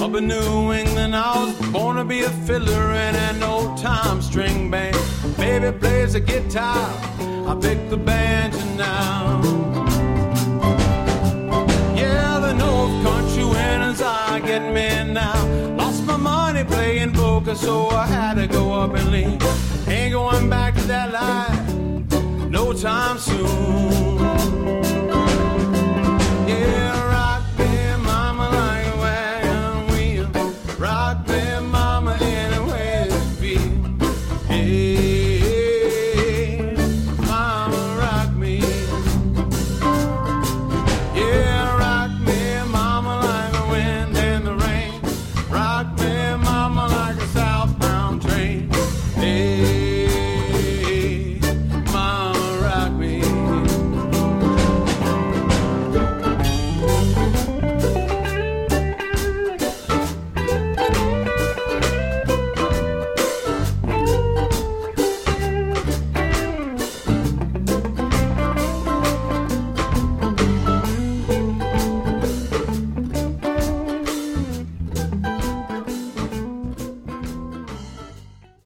Up in New England, I was born to be a fiddler in an old-time string band. Baby plays the guitar, I pick the banjo now. Yeah, the North Country winners are getting me now. Lost my money playing poker, so I had to go up and leave. Ain't going back to that life no time soon.